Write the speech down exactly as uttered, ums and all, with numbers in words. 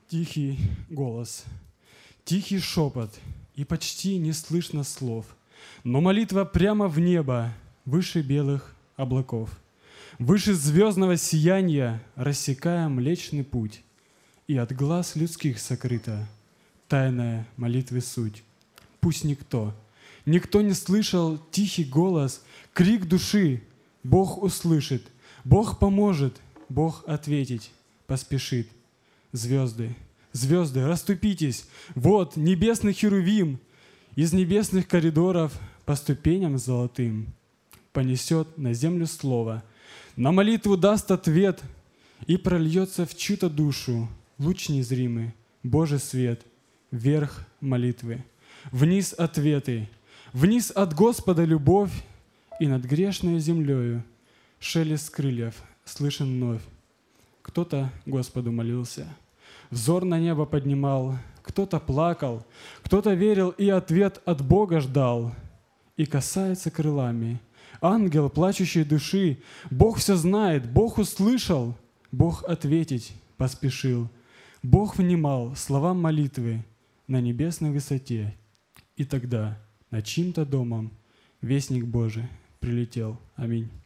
Тихий голос, тихий шепот, и почти не слышно слов, но молитва прямо в небо, выше белых облаков, выше звездного сияния, рассекая Млечный Путь, и от глаз людских сокрыта тайная молитвы суть. Пусть никто, никто не слышал тихий голос, крик души. Бог услышит, Бог поможет, Бог ответить поспешит. Звезды, звезды, расступитесь, вот небесный херувим из небесных коридоров по ступеням золотым понесет на землю слово, на молитву даст ответ, и прольется в чью-то душу луч незримый, Божий свет, вверх молитвы, вниз ответы, вниз от Господа любовь, и над грешной землею шелест крыльев слышен вновь. Кто-то Господу молился, взор на небо поднимал, кто-то плакал, кто-то верил и ответ от Бога ждал. И касается крылами ангел плачущей души. Бог все знает, Бог услышал, Бог ответить поспешил. Бог внимал словам молитвы на небесной высоте. И тогда над чьим-то домом вестник Божий прилетел. Аминь.